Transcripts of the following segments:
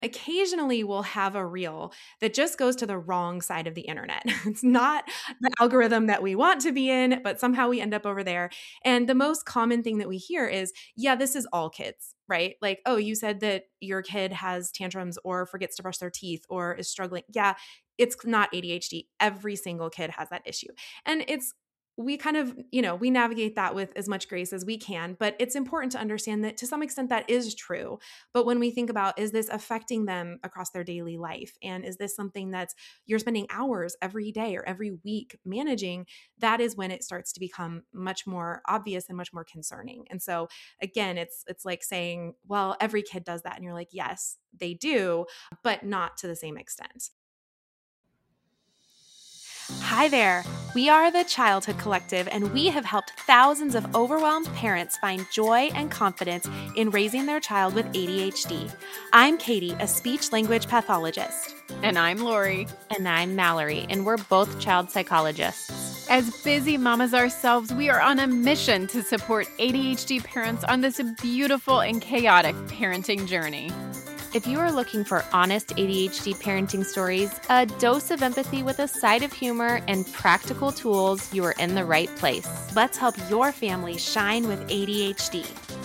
occasionally we'll have a reel that just goes to the wrong side of the internet. It's not the algorithm that we want to be in, but somehow we end up over there. And the most common thing that we hear is, yeah, this is all kids, right? Like, oh, you said that your kid has tantrums or forgets to brush their teeth or is struggling. Yeah, it's not ADHD. Every single kid has that issue. And we kind of, we navigate that with as much grace as we can, but it's important to understand that to some extent that is true. But when we think about, is this affecting them across their daily life? And is this something that's you're spending hours every day or every week managing? That is when it starts to become much more obvious and much more concerning. And so again, it's like saying, well, every kid does that. And you're like, yes, they do, but not to the same extent. Hi there. We are the Childhood Collective, and we have helped thousands of overwhelmed parents find joy and confidence in raising their child with ADHD. I'm Katie, a speech language pathologist. And I'm Lori. And I'm Mallory, and we're both child psychologists. As busy mamas ourselves, we are on a mission to support ADHD parents on this beautiful and chaotic parenting journey. If you are looking for honest ADHD parenting stories, a dose of empathy with a side of humor, and practical tools, you are in the right place. Let's help your family shine with ADHD.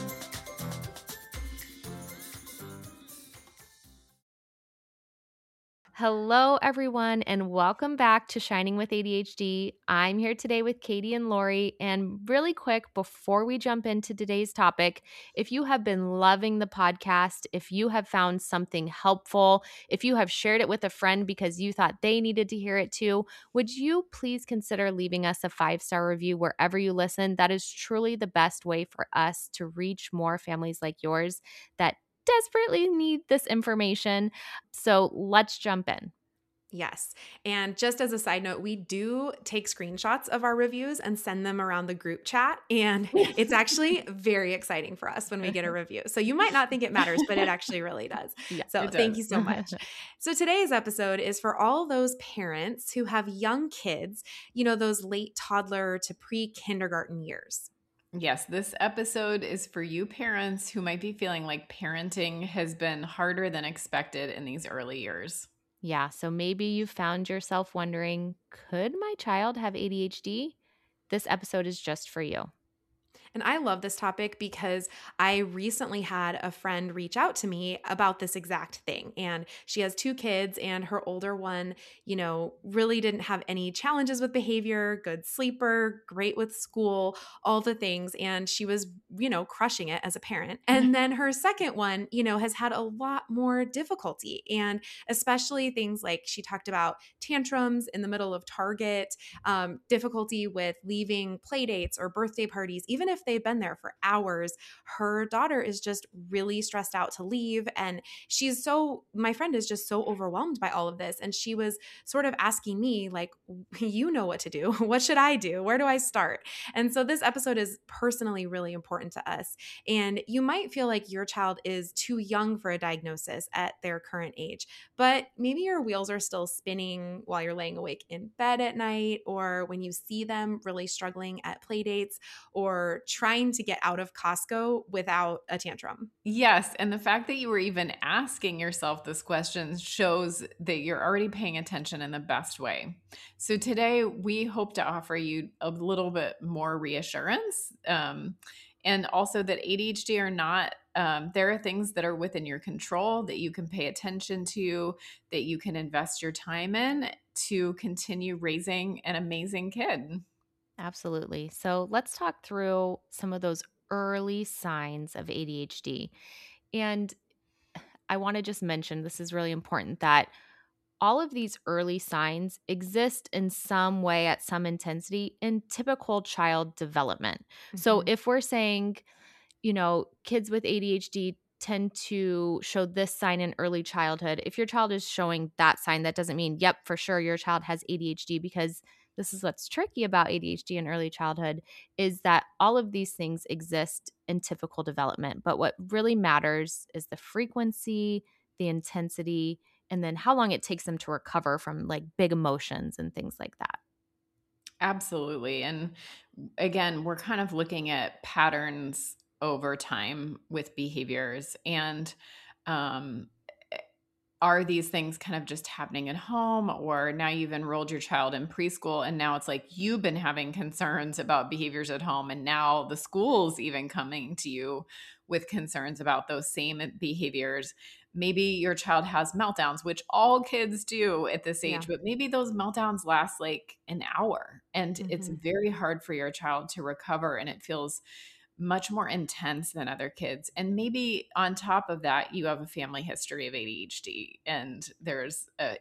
Hello, everyone, and welcome back to Shining with ADHD. I'm here today with Katie and Lori. And really quick, before we jump into today's topic, if you have been loving the podcast, if you have found something helpful, if you have shared it with a friend because you thought they needed to hear it too, would you please consider leaving us a 5-star review wherever you listen? That is truly the best way for us to reach more families like yours that desperately need this information. So let's jump in. Yes. And just as a side note, we do take screenshots of our reviews and send them around the group chat. And it's actually very exciting for us when we get a review. So you might not think it matters, but it actually really does. Yeah, so thank you so much. So today's episode is for all those parents who have young kids, those late toddler to pre-kindergarten years. Yes, this episode is for you parents who might be feeling like parenting has been harder than expected in these early years. Yeah, so maybe you found yourself wondering, could my child have ADHD? This episode is just for you. And I love this topic because I recently had a friend reach out to me about this exact thing. And she has 2 kids, and her older one, really didn't have any challenges with behavior, good sleeper, great with school, all the things. And she was, crushing it as a parent. And then her second one, has had a lot more difficulty. And especially things like she talked about tantrums in the middle of Target, difficulty with leaving play dates or birthday parties, even if they've been there for hours. Her daughter is just really stressed out to leave. And my friend is just so overwhelmed by all of this. And she was sort of asking me, like, you know what to do. What should I do? Where do I start? And so this episode is personally really important to us. And you might feel like your child is too young for a diagnosis at their current age, but maybe your wheels are still spinning while you're laying awake in bed at night, or when you see them really struggling at play dates, or trying to get out of Costco without a tantrum. Yes, and the fact that you were even asking yourself this question shows that you're already paying attention in the best way. So today we hope to offer you a little bit more reassurance, and also that ADHD or not, there are things that are within your control that you can pay attention to, that you can invest your time in to continue raising an amazing kid. Absolutely. So let's talk through some of those early signs of ADHD. And I want to just mention this is really important that all of these early signs exist in some way at some intensity in typical child development. So if we're saying, kids with ADHD tend to show this sign in early childhood, if your child is showing that sign, that doesn't mean, yep, for sure your child has ADHD, because this is what's tricky about ADHD in early childhood is that all of these things exist in typical development. But what really matters is the frequency, the intensity, and then how long it takes them to recover from like big emotions and things like that. Absolutely. And again, we're kind of looking at patterns over time with behaviors. And um, are these things kind of just happening at home, or now you've enrolled your child in preschool and now it's like you've been having concerns about behaviors at home and now the school's even coming to you with concerns about those same behaviors. Maybe your child has meltdowns, which all kids do at this Yeah. age, but maybe those meltdowns last like an hour and it's Mm-hmm. very hard for your child to recover, and it feels much more intense than other kids. And maybe on top of that, you have a family history of ADHD, and there's a,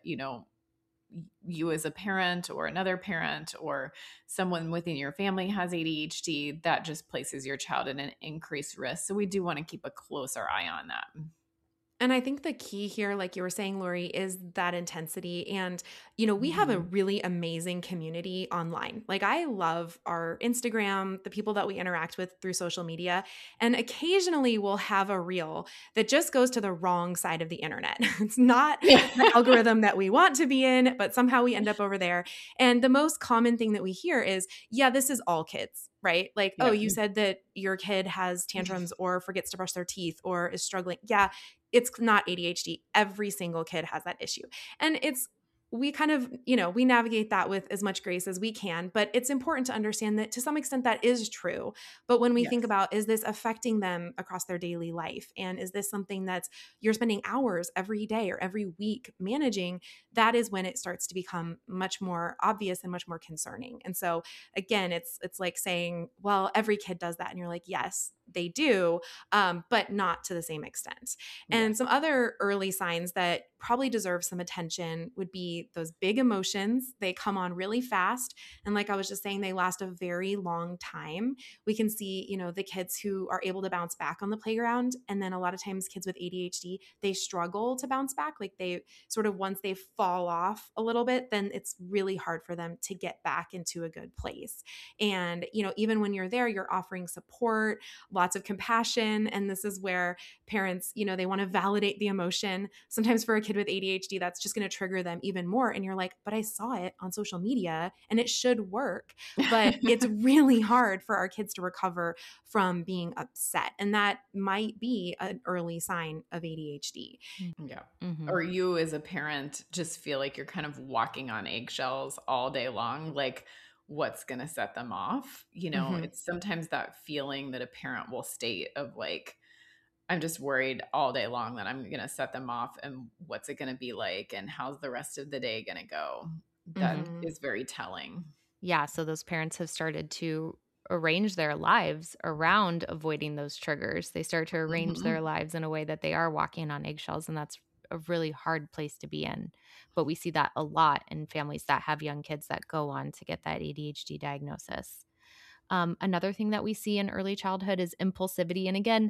you as a parent or another parent or someone within your family has ADHD, that just places your child in an increased risk. So we do want to keep a closer eye on that. And I think the key here, like you were saying, Lori, is that intensity. And, we have a Mhm. really amazing community online. Like, I love our Instagram, the people that we interact with through social media. And occasionally we'll have a reel that just goes to the wrong side of the internet. It's not Yeah. the algorithm that we want to be in, but somehow we end up over there. And the most common thing that we hear is, yeah, this is all kids. Right? Like, oh, Yeah. you said that your kid has tantrums or forgets to brush their teeth or is struggling. Yeah, it's not ADHD. Every single kid has that issue. And we kind of, we navigate that with as much grace as we can, but it's important to understand that to some extent that is true. But when we think Yes. about, is this affecting them across their daily life? And is this something that's you're spending hours every day or every week managing? That is when it starts to become much more obvious and much more concerning. And so again, it's like saying, well, every kid does that. And you're like, yes, they do, but not to the same extent. Yeah. And some other early signs that probably deserve some attention would be those big emotions. They come on really fast. And like I was just saying, they last a very long time. We can see, the kids who are able to bounce back on the playground. And then a lot of times kids with ADHD, they struggle to bounce back. Like they sort of, once they fall off a little bit, then it's really hard for them to get back into a good place. And, even when you're there, you're offering support, lots of compassion. And this is where parents, they want to validate the emotion. Sometimes for a kid with ADHD, that's just going to trigger them even more. And you're like, but I saw it on social media and it should work. But it's really hard for our kids to recover from being upset. And that might be an early sign of ADHD. Yeah. Mm-hmm. Or you as a parent just feel like you're kind of walking on eggshells all day long. Like, what's going to set them off? Mm-hmm. It's sometimes that feeling that a parent will state of like, I'm just worried all day long that I'm going to set them off, and what's it going to be like and how's the rest of the day going to go? That Mm-hmm. is very telling. Yeah, so those parents have started to arrange their lives around avoiding those triggers. They start to arrange their Mhm. lives in a way that they are walking on eggshells, and that's a really hard place to be in. But we see that a lot in families that have young kids that go on to get that ADHD diagnosis. Another thing that we see in early childhood is impulsivity. And again,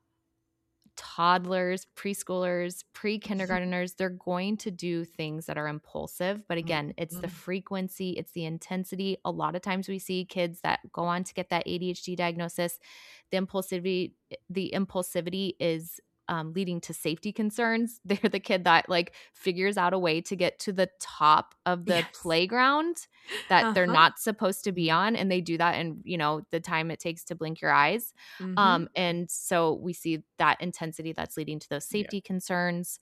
toddlers, preschoolers, pre-kindergarteners, they're going to do things that are impulsive. But again, it's the Mhm. frequency, it's the intensity. A lot of times we see kids that go on to get that ADHD diagnosis, the impulsivity is leading to safety concerns. They're the kid that like figures out a way to get to the top of the Yes. playground that they're Uh-huh. not supposed to be on, and they do that in, the time it takes to blink your eyes. Mm-hmm. And so we see that intensity that's leading to those Yeah. safety concerns.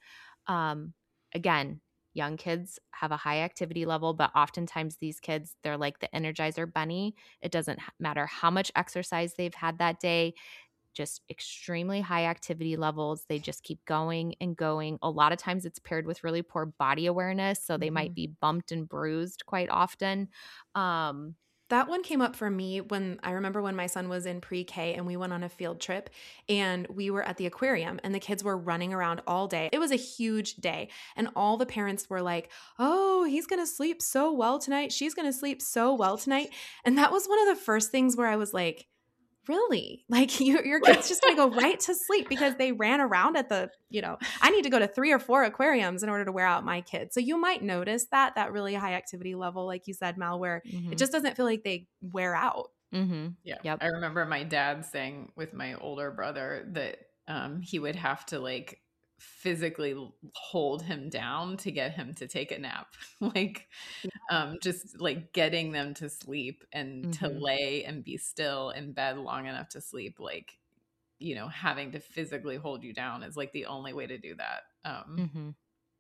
Again, young kids have a high activity level, but oftentimes these kids, they're like the Energizer bunny. It doesn't matter how much exercise they've had that day, just extremely high activity levels. They just keep going and going. A lot of times it's paired with really poor body awareness. So they Mm-hmm. might be bumped and bruised quite often. That one came up for me when I remember when my son was in pre-K and we went on a field trip and we were at the aquarium and the kids were running around all day. It was a huge day. And all the parents were like, oh, he's going to sleep so well tonight. She's going to sleep so well tonight. And that was one of the first things where I was like, really? Like your kid's just going to go right to sleep because they ran around at I need to go to 3 or 4 aquariums in order to wear out my kids. So you might notice that really high activity level, like you said, Mel, where it mhm, just doesn't feel like they wear out. mhm, Yeah. yep. I remember my dad saying with my older brother that he would have to like physically hold him down to get him to take a nap. Like just like getting them to sleep and to Mhm. lay and be still in bed long enough to sleep, like, having to physically hold you down is like the only way to do that. Mhm.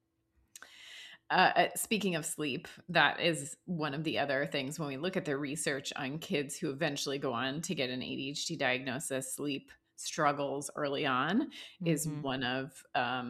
Speaking of sleep, that is one of the other things when we look at the research on kids who eventually go on to get an ADHD diagnosis. Sleep struggles early on is Mm-hmm. one of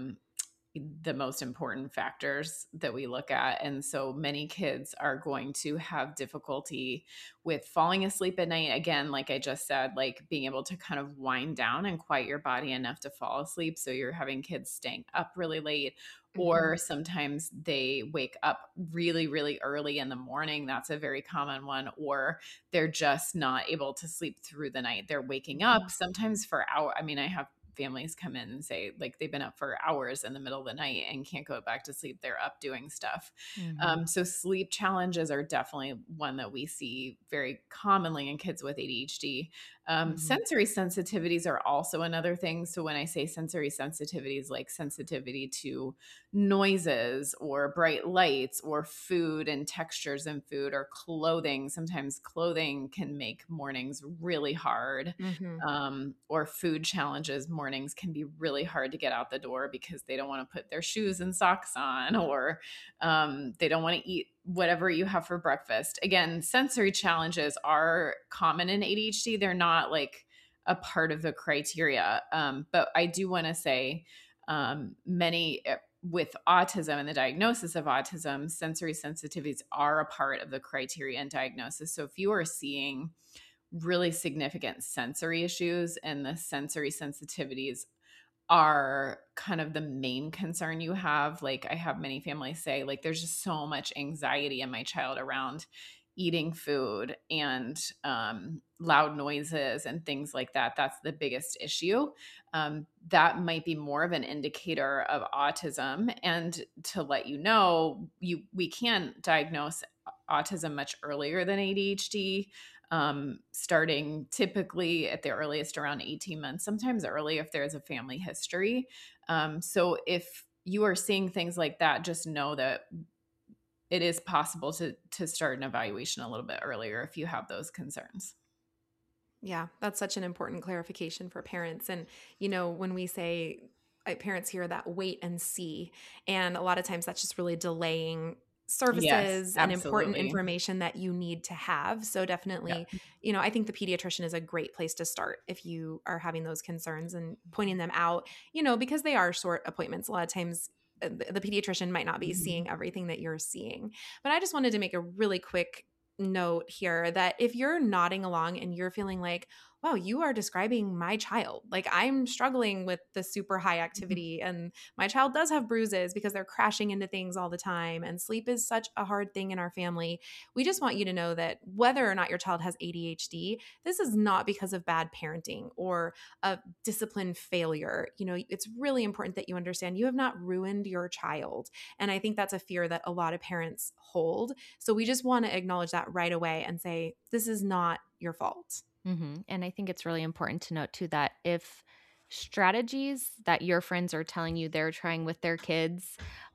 the most important factors that we look at. And so many kids are going to have difficulty with falling asleep at night. Again, like I just said, like being able to kind of wind down and quiet your body enough to fall asleep. So you're having kids staying up really late, Mm-hmm. or sometimes they wake up really, really early in the morning. That's a very common one. Or they're just not able to sleep through the night. They're waking up sometimes for hours. I mean, I have families come in and say like they've been up for hours in the middle of the night and can't go back to sleep. They're up doing stuff. Mm-hmm. So sleep challenges are definitely one that we see very commonly in kids with ADHD. Mm-hmm. Sensory sensitivities are also another thing. So when I say sensory sensitivities, like sensitivity to noises or bright lights or food and textures in food or clothing, sometimes clothing can make mornings really hard, Mm-hmm. or food challenges. Mornings can be really hard to get out the door because they don't want to put their shoes and socks on, or they don't want to eat whatever you have for breakfast. Again, sensory challenges are common in ADHD. They're not like a part of the criteria. But I do want to say many with autism and the diagnosis of autism, sensory sensitivities are a part of the criteria and diagnosis. So if you are seeing really significant sensory issues and the sensory sensitivities are kind of the main concern you have, like I have many families say like there's just so much anxiety in my child around eating food and loud noises and things like that. That's the biggest issue. That might be more of an indicator of autism. And to let you know, we can diagnose autism much earlier than ADHD, starting typically at the earliest around 18 months, sometimes early if there's a family history. So if you are seeing things like that, just know that it is possible to start an evaluation a little bit earlier if you have those concerns. Yeah, that's such an important clarification for parents. And, when we say parents hear that wait and see, and a lot of times that's just really delaying Yes, services and important absolutely. information that you need to have. So, Yeah. definitely, I think the pediatrician is a great place to start if you are having those concerns and pointing them out, because they are short appointments. A lot of times, the pediatrician might not be Mhm. seeing everything that you're seeing. But I just wanted to make a really quick note here that if you're nodding along and you're feeling like, wow, you are describing my child. Like I'm struggling with the super high activity and my child does have bruises because they're crashing into things all the time. And sleep is such a hard thing in our family. We just want you to know that whether or not your child has ADHD, this is not because of bad parenting or a discipline failure. It's really important that you understand you have not ruined your child. And I think that's a fear that a lot of parents hold. So we just want to acknowledge that right away and say, this is not your fault. Mm-hmm. And I think it's really important to note too that if strategies that your friends are telling you they're trying with their kids,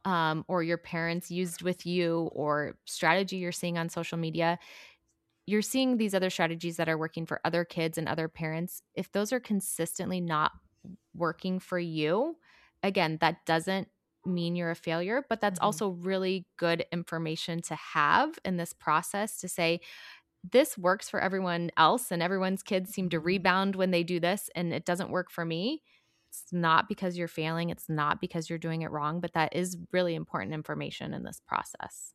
or your parents used with you, or strategy you're seeing on social media, you're seeing these other strategies that are working for other kids and other parents. If those are consistently not working for you, again, that doesn't mean you're a failure, but that's Mhm. also really good information to have in this process to say, this works for everyone else and everyone's kids seem to rebound when they do this and it doesn't work for me. It's not because you're failing, it's not because you're doing it wrong, but that is really important information in this process.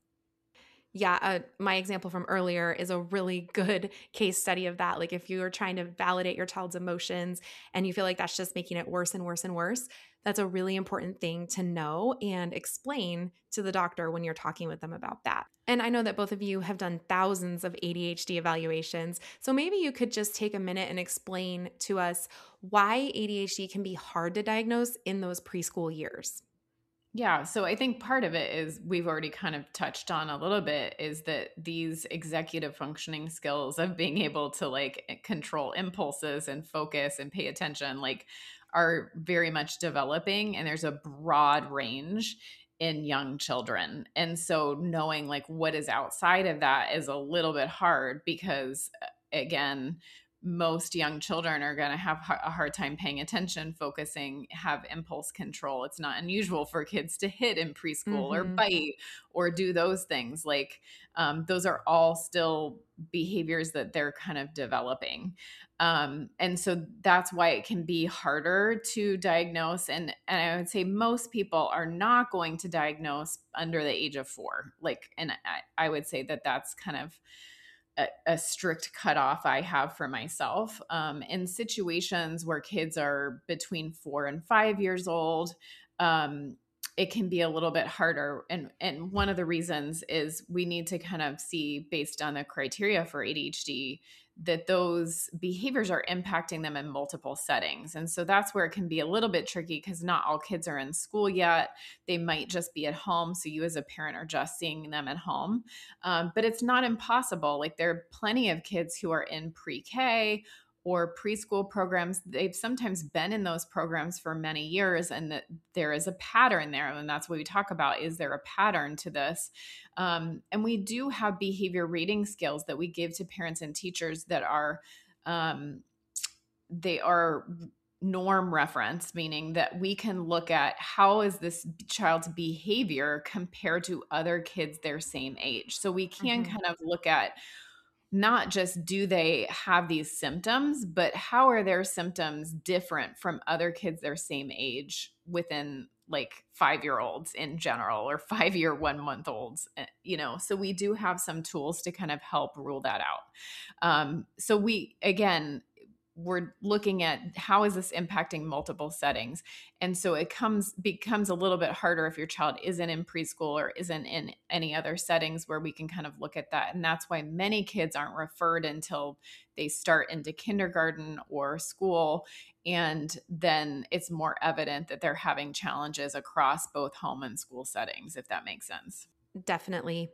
Yeah, my example from earlier is a really good case study of that. Like, if you're trying to validate your child's emotions and you feel like that's just making it worse and worse and worse, that's a really important thing to know and explain to the doctor when you're talking with them about that. And I know that both of you have done thousands of ADHD evaluations. So maybe you could just take a minute and explain to us why ADHD can be hard to diagnose in those preschool years. Yeah, so I think part of it is we've already kind of touched on a little bit is that these executive functioning skills of being able to like control impulses and focus and pay attention like are very much developing, and there's a broad range in young children. And so knowing like what is outside of that is a little bit hard because again, most young children are going to have a hard time paying attention, focusing, have impulse control. It's not unusual for kids to hit in preschool or Mm-hmm. bite or do those things. Like those are all still behaviors that they're kind of developing. And so that's why it can be harder to diagnose. And I would say most people are not going to diagnose under the age of 4. Like, and I would say that that's kind of a strict cutoff I have for myself. In situations where kids are between 4 and 5 years old, it can be a little bit harder. And one of the reasons is we need to kind of see, based on the criteria for ADHD, that those behaviors are impacting them in multiple settings. And so that's where it can be a little bit tricky because not all kids are in school yet. They might just be at home. So you as a parent are just seeing them at home. But it's not impossible. Like there are plenty of kids who are in pre-K or preschool programs. They've sometimes been in those programs for many years, and that there is a pattern there. And that's what we talk about. Is there a pattern to this? And we do have behavior reading skills that we give to parents and teachers that are they are norm reference, meaning that we can look at how is this child's behavior compared to other kids their same age. So we can Mm-hmm. kind of look at not just do they have these symptoms, but how are their symptoms different from other kids their same age within like 5-year-olds in general, or 5-year 1 month olds, so we do have some tools to kind of help rule that out. So we're looking at how is this impacting multiple settings. And so it becomes a little bit harder if your child isn't in preschool or isn't in any other settings where we can kind of look at that. And that's why many kids aren't referred until they start into kindergarten or school. And then it's more evident that they're having challenges across both home and school settings, if that makes sense. Definitely.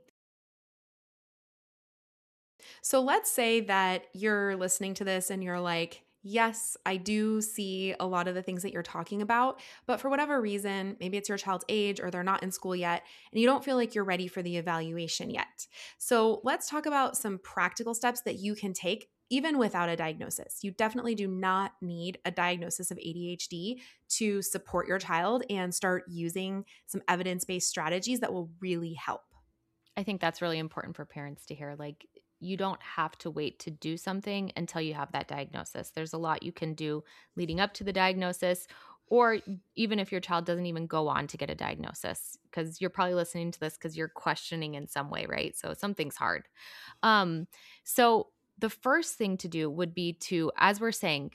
So let's say that you're listening to this and you're like, yes, I do see a lot of the things that you're talking about, but for whatever reason, maybe it's your child's age or they're not in school yet, and you don't feel like you're ready for the evaluation yet. So let's talk about some practical steps that you can take even without a diagnosis. You definitely do not need a diagnosis of ADHD to support your child and start using some evidence based strategies that will really help. I think that's really important for parents to hear. Like, you don't have to wait to do something until you have that diagnosis. There's a lot you can do leading up to the diagnosis, or even if your child doesn't even go on to get a diagnosis, because you're probably listening to this because you're questioning in some way, right? So something's hard. So the first thing to do would be to, as we're saying,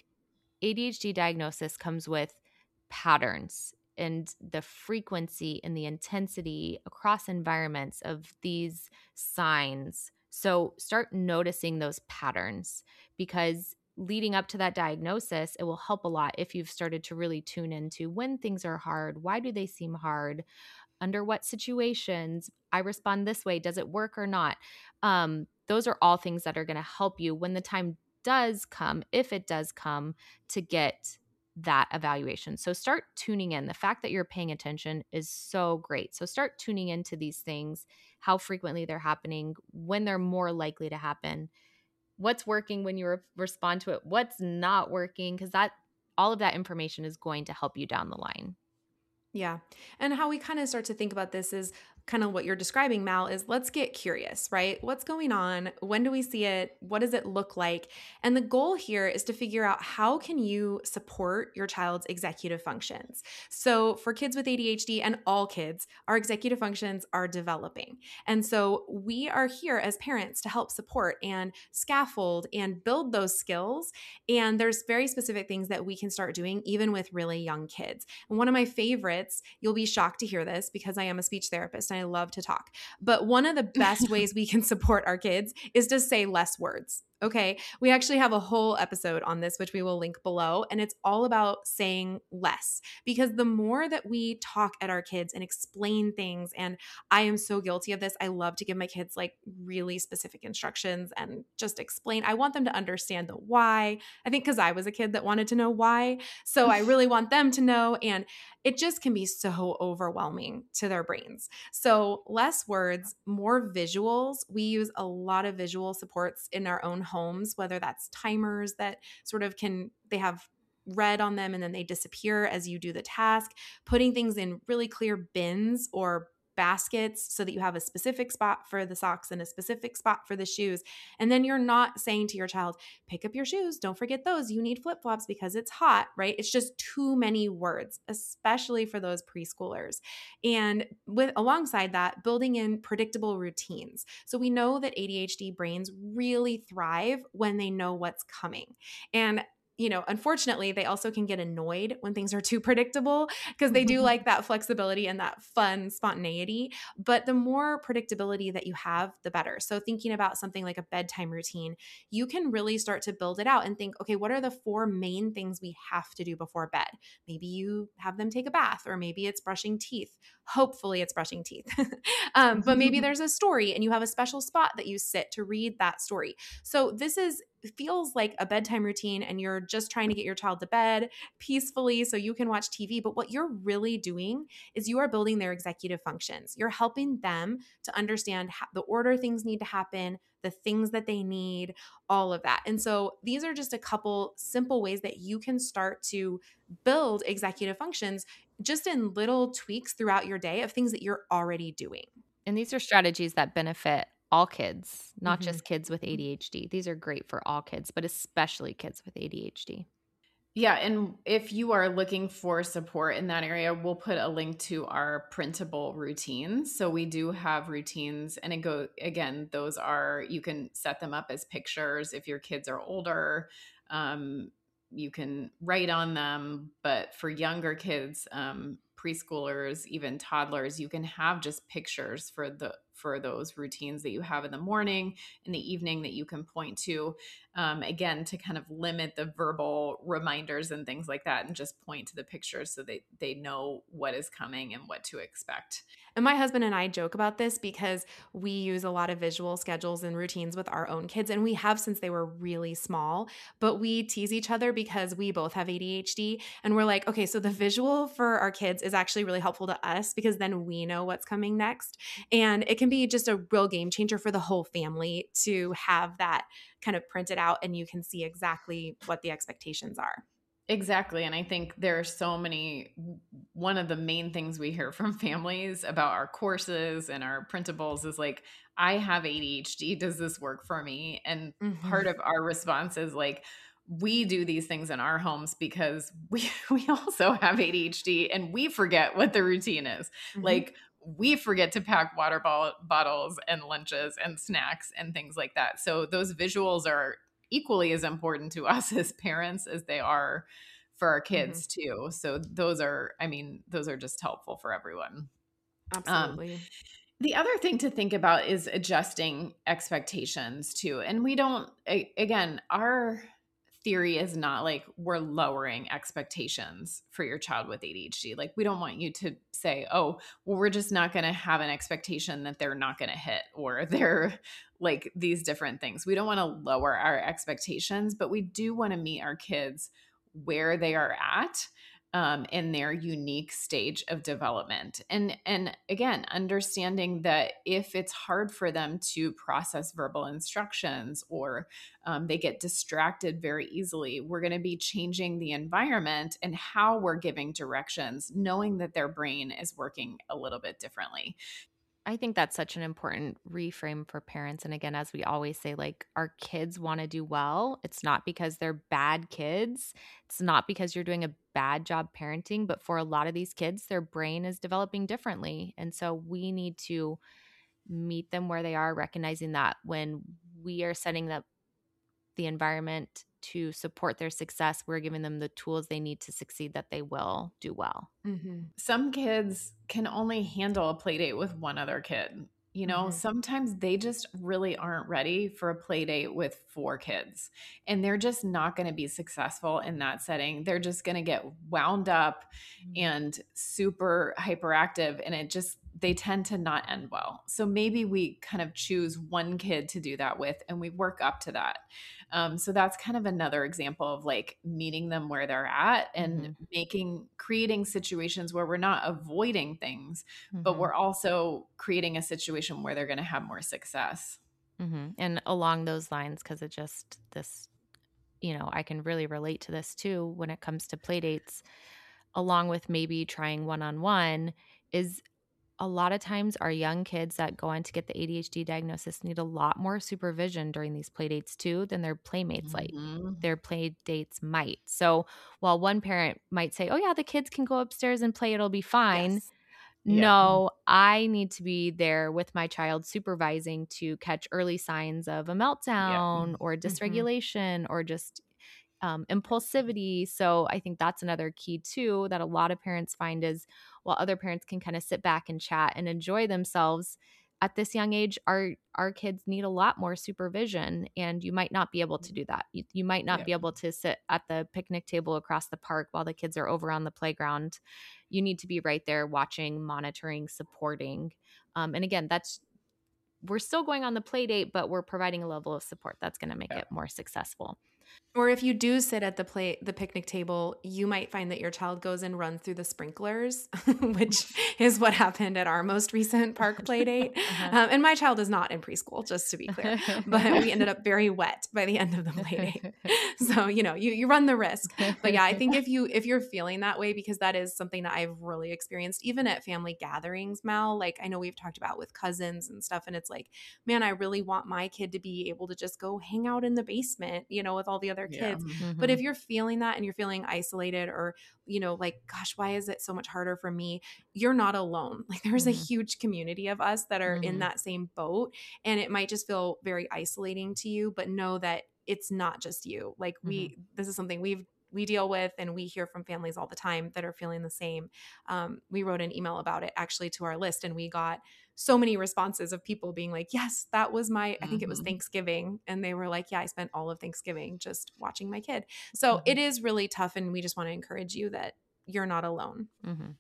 ADHD diagnosis comes with patterns and the frequency and the intensity across environments of these signs. So start noticing those patterns, because leading up to that diagnosis, it will help a lot if you've started to really tune into when things are hard. Why do they seem hard? Under what situations I respond this way? Does it work or not? Those are all things that are going to help you when the time does come, if it does come, to get that evaluation. So start tuning in. The fact that you're paying attention is so great. So start tuning into these things, how frequently they're happening, when they're more likely to happen, what's working when you respond to it, what's not working, because that all of that information is going to help you down the line. Yeah. And how we kind of start to think about this is kind of what you're describing, Mal, is let's get curious, right? What's going on? When do we see it? What does it look like? And the goal here is to figure out how can you support your child's executive functions. So for kids with ADHD and all kids, our executive functions are developing. And so we are here as parents to help support and scaffold and build those skills. And there's very specific things that we can start doing even with really young kids. And one of my favorites, you'll be shocked to hear this because I am a speech therapist and I love to talk, but one of the best ways we can support our kids is to say less words. Okay. We actually have a whole episode on this, which we will link below. And it's all about saying less, because the more that we talk at our kids and explain things, and I am so guilty of this. I love to give my kids like really specific instructions and just explain. I want them to understand the why. I think because I was a kid that wanted to know why. So I really want them to know. And it just can be so overwhelming to their brains. So less words, more visuals. We use a lot of visual supports in our own homes, whether that's timers that sort of they have red on them and then they disappear as you do the task, putting things in really clear bins or baskets so that you have a specific spot for the socks and a specific spot for the shoes. And then you're not saying to your child, pick up your shoes, don't forget those, you need flip-flops because it's hot, right? It's just too many words, especially for those preschoolers. And alongside that, building in predictable routines. So we know that ADHD brains really thrive when they know what's coming. And unfortunately, they also can get annoyed when things are too predictable because they do like that flexibility and that fun spontaneity. But the more predictability that you have, the better. So thinking about something like a bedtime routine, you can really start to build it out and think, okay, what are the 4 main things we have to do before bed? Maybe you have them take a bath, or maybe it's brushing teeth. Hopefully it's brushing teeth. But maybe there's a story and you have a special spot that you sit to read that story. So feels like a bedtime routine and you're just trying to get your child to bed peacefully so you can watch TV. But what you're really doing is you are building their executive functions. You're helping them to understand the order things need to happen, the things that they need, all of that. And so these are just a couple simple ways that you can start to build executive functions just in little tweaks throughout your day of things that you're already doing. And these are strategies that benefit all kids, not just kids with ADHD. These are great for all kids, but especially kids with ADHD. Yeah. And if you are looking for support in that area, we'll put a link to our printable routines. So we do have routines, and those are, you can set them up as pictures. If your kids are older, you can write on them. But for younger kids, preschoolers, even toddlers, you can have just pictures for those routines that you have in the morning, in the evening, that you can point to, again, to kind of limit the verbal reminders and things like that, and just point to the pictures so they know what is coming and what to expect. And my husband and I joke about this because we use a lot of visual schedules and routines with our own kids, and we have since they were really small. But we tease each other because we both have ADHD, and we're like, okay, so the visual for our kids is actually really helpful to us because then we know what's coming next. And it can be just a real game changer for the whole family to have that kind of printed out and you can see exactly what the expectations are. Exactly. And I think there are so many, one of the main things we hear from families about our courses and our printables is like, I have ADHD. Does this work for me? And part of our response is like, we do these things in our homes because we also have ADHD and we forget what the routine is. Like, we forget to pack water bottles and lunches and snacks and things like that. So those visuals are equally as important to us as parents as they are for our kids too. So those are just helpful for everyone. Absolutely. The other thing to think about is adjusting expectations too. And we don't, again, our theory is not like we're lowering expectations for your child with ADHD. Like, we don't want you to say, oh, well, we're just not going to have an expectation that they're not going to hit, or they're like these different things. We don't want to lower our expectations, but we do want to meet our kids where they are at in their unique stage of development. And again, understanding that if it's hard for them to process verbal instructions, or they get distracted very easily, we're going to be changing the environment and how we're giving directions, knowing that their brain is working a little bit differently. I think that's such an important reframe for parents. And again, as we always say, like, our kids want to do well. It's not because they're bad kids. It's not because you're doing a bad job parenting, but for a lot of these kids, their brain is developing differently. And so we need to meet them where they are, recognizing that when we are setting up the environment to support their success, we're giving them the tools they need to succeed, that they will do well. Some kids can only handle a play date with one other kid. You know, sometimes they just really aren't ready for a play date with 4 kids, and they're just not going to be successful in that setting. They're just going to get wound up and super hyperactive, and they tend to not end well. So maybe we kind of choose one kid to do that with, and we work up to that. So that's kind of another example of like meeting them where they're at and creating situations where we're not avoiding things, but we're also creating a situation where they're going to have more success. And along those lines, because it just this, I can really relate to this too when it comes to play dates, along with maybe trying one-on-one, is a lot of times our young kids that go on to get the ADHD diagnosis need a lot more supervision during these play dates too than their playmates Mhm. their play dates might. So while one parent might say, "Oh yeah, the kids can go upstairs and play, it'll be fine." Yes. Yeah. No, I need to be there with my child supervising to catch early signs of a Yeah. meltdown or Mhm. dysregulation or just impulsivity. So I think that's another key too that a lot of parents find is while other parents can kind of sit back and chat and enjoy themselves at this young age, our kids need a lot more supervision, and you might not be able to do that. You might not Yeah. be able to sit at the picnic table across the park while the kids are over on the playground. You need to be right there watching, monitoring, supporting. And again, that's we're still going on the play date, but we're providing a level of support that's going to make Yeah. it more successful. Or if you do sit at the picnic table, you might find that your child goes and runs through the sprinklers, which is what happened at our most recent park play date. Uh-huh. And my child is not in preschool, just to be clear, but we ended up very wet by the end of the play date. So you run the risk. But yeah, I think if you're feeling that way, because that is something that I've really experienced, even at family gatherings, Mal. Like I know we've talked about with cousins and stuff, and it's like, man, I really want my kid to be able to just go hang out in the basement, with all the other Yeah. kids. But if Mhm. you're feeling that and you're feeling isolated or, like, gosh, why is it so much harder for me? You're not alone. Like there's a Mhm. huge community of us that are in Mhm. that same boat. And it might just feel very isolating to you, but know that it's not just you. Like Mhm. this is something we deal with, and we hear from families all the time that are feeling the same. We wrote an email about it actually to our list, and we got so many responses of people being like, yes, that was I think it was Mhm. Thanksgiving. And they were like, yeah, I spent all of Thanksgiving just watching my kid. So it Mhm. is really tough. And we just want to encourage you that you're not alone. Mhm.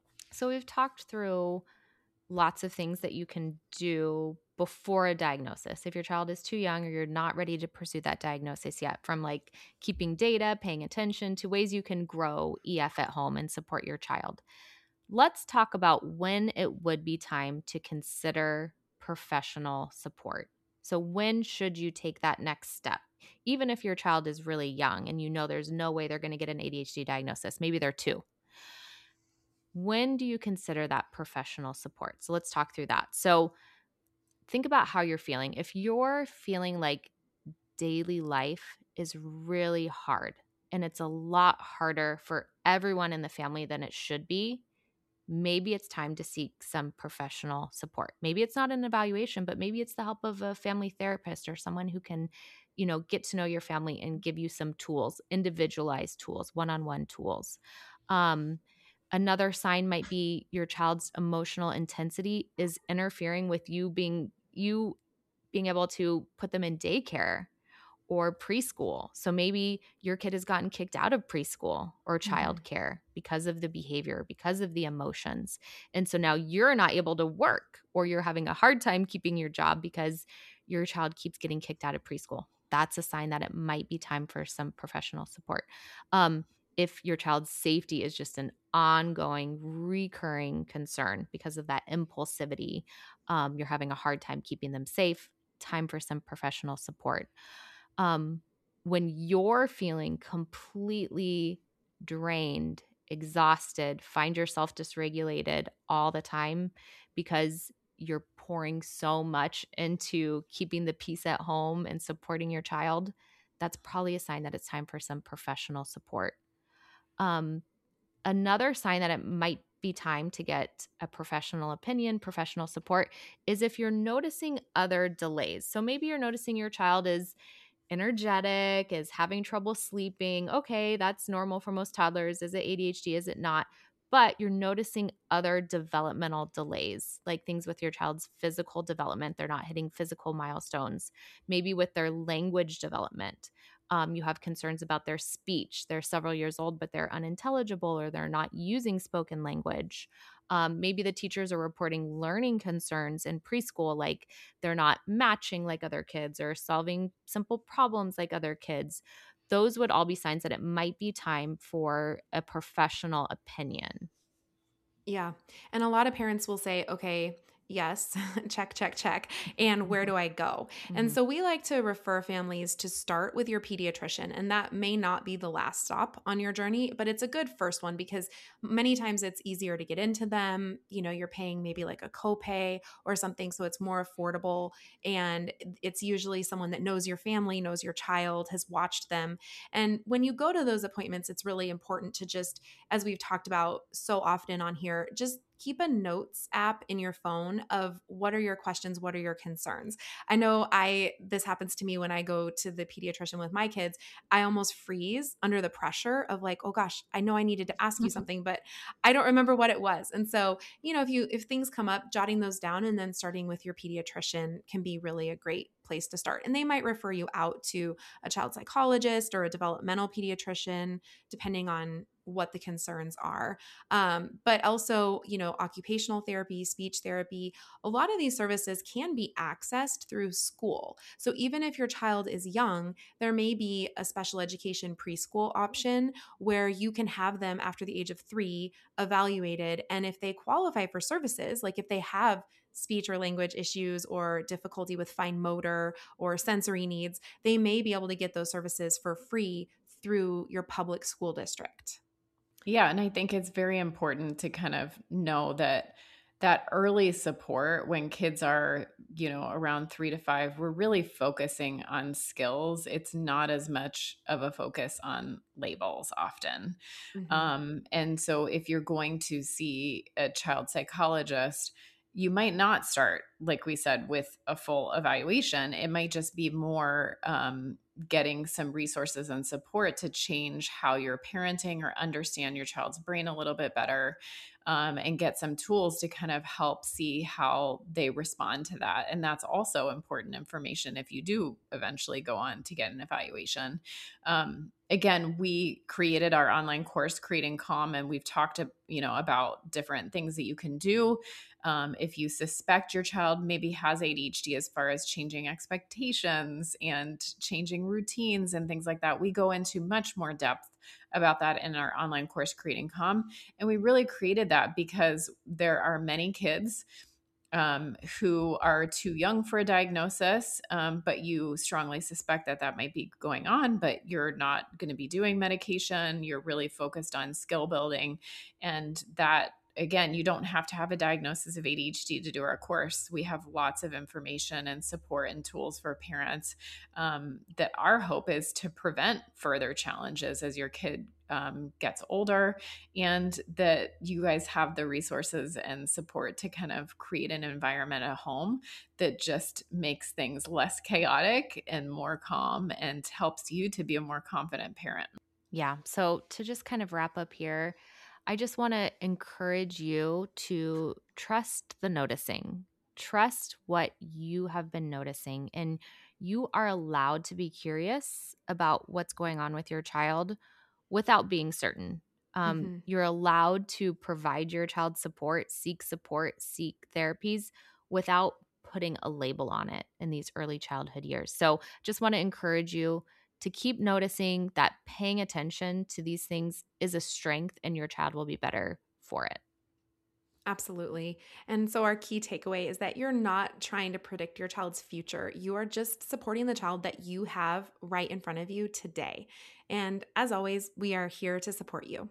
So we've talked through lots of things that you can do before a diagnosis. If your child is too young or you're not ready to pursue that diagnosis yet, from like keeping data, paying attention to ways you can grow EF at home and support your child. Let's talk about when it would be time to consider professional support. So, when should you take that next step? Even if your child is really young and you know there's no way they're going to get an ADHD diagnosis, maybe they're two. When do you consider that professional support? So, let's talk through that. So, think about how you're feeling. If you're feeling like daily life is really hard and it's a lot harder for everyone in the family than it should be, maybe it's time to seek some professional support. Maybe it's not an evaluation, but maybe it's the help of a family therapist or someone who can, get to know your family and give you some tools, individualized tools, one-on-one tools. Um, Another sign might be your child's emotional intensity is interfering with you being able to put them in daycare or preschool. So maybe your kid has gotten kicked out of preschool or Mhm. childcare because of the behavior, because of the emotions. And so now you're not able to work or you're having a hard time keeping your job because your child keeps getting kicked out of preschool. That's a sign that it might be time for some professional support. Um, if your child's safety is just an ongoing, recurring concern because of that impulsivity, you're having a hard time keeping them safe, time for some professional support. um, when you're feeling completely drained, exhausted, find yourself dysregulated all the time because you're pouring so much into keeping the peace at home and supporting your child, that's probably a sign that it's time for some professional support. Um, Another sign that it might be time to get a professional opinion, professional support, is if you're noticing other delays. So maybe you're noticing your child is energetic, is having trouble sleeping. Okay, that's normal for most toddlers. Is it ADHD? Is it not? But you're noticing other developmental delays, like things with your child's physical development. They're not hitting physical milestones. Maybe with their language development. You have concerns about their speech. They're several years old, but they're unintelligible or they're not using spoken language. Maybe the teachers are reporting learning concerns in preschool, like they're not matching like other kids or solving simple problems like other kids. Those would all be signs that it might be time for a professional opinion. Yeah. And a lot of parents will say, okay, Yes, check, check, check. And where do I go? And Mhm. so we like to refer families to start with your pediatrician. And that may not be the last stop on your journey, but it's a good first one because many times it's easier to get into them. You're paying maybe like a copay or something. So it's more affordable. And it's usually someone that knows your family, knows your child, has watched them. And when you go to those appointments, it's really important to just, as we've talked about so often on here, just keep a notes app in your phone of what are your questions, what are your concerns. I know this happens to me when I go to the pediatrician with my kids. I almost freeze under the pressure of like, oh gosh, I know I needed to ask you something, but I don't remember what it was. And so, if things come up, jotting those down and then starting with your pediatrician can be really a great place to start. And they might refer you out to a child psychologist or a developmental pediatrician, depending on what the concerns are. But also, occupational therapy, speech therapy, a lot of these services can be accessed through school. So even if your child is young, there may be a special education preschool option where you can have them after the age of 3 evaluated. And if they qualify for services, like if they have speech or language issues or difficulty with fine motor or sensory needs, they may be able to get those services for free through your public school district. Yeah. And I think it's very important to kind of know that early support when kids are, around 3 to 5, we're really focusing on skills. It's not as much of a focus on labels often. Mm-hmm. And so if you're going to see a child psychologist, you might not start, like we said, with a full evaluation. It might just be more getting some resources and support to change how you're parenting or understand your child's brain a little bit better, and get some tools to kind of help see how they respond to that. And that's also important information if you do eventually go on to get an evaluation. Again, we created our online course, Creating Calm, and we've talked about different things that you can do. If you suspect your child maybe has ADHD, as far as changing expectations and changing routines and things like that, we go into much more depth about that in our online course, Creating Calm. And we really created that because there are many kids who are too young for a diagnosis, but you strongly suspect that might be going on, but you're not going to be doing medication. You're really focused on skill building. And that, again, you don't have to have a diagnosis of ADHD to do our course. We have lots of information and support and tools for parents, that our hope is to prevent further challenges as your kid gets older, and that you guys have the resources and support to kind of create an environment at home that just makes things less chaotic and more calm and helps you to be a more confident parent. Yeah. So to just kind of wrap up here, I just want to encourage you to trust the noticing. Trust what you have been noticing. And you are allowed to be curious about what's going on with your child without being certain. Mm-hmm. You're allowed to provide your child support, seek therapies without putting a label on it in these early childhood years. So just want to encourage you to keep noticing that paying attention to these things is a strength and your child will be better for it. Absolutely. And so our key takeaway is that you're not trying to predict your child's future. You are just supporting the child that you have right in front of you today. And as always, we are here to support you.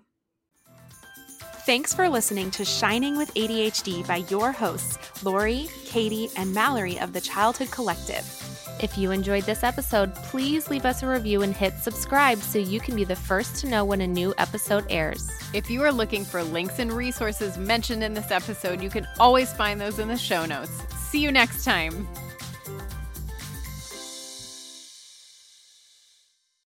Thanks for listening to Shining with ADHD by your hosts, Lori, Katie, and Mallory of the Childhood Collective. If you enjoyed this episode, please leave us a review and hit subscribe so you can be the first to know when a new episode airs. If you are looking for links and resources mentioned in this episode, you can always find those in the show notes. See you next time.